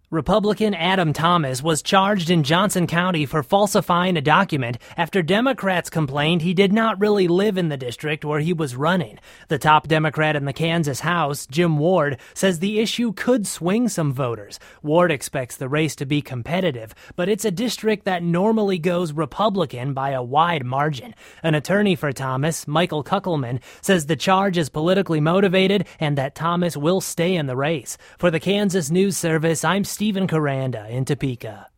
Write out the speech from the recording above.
Republican Adam Thomas was charged in Johnson County for falsifying a document after Democrats complained he did not really live in the district where he was running. The top Democrat in the Kansas House, Jim Ward, says the issue could swing some voters. Ward expects the race to be competitive, but it's a district that normally goes Republican by a wide margin. An attorney for Thomas, Michael Kuckelman, says the charge is politically motivated and that Thomas will stay in the race. For the Kansas News Service, I'm Stephen Caranda in Topeka.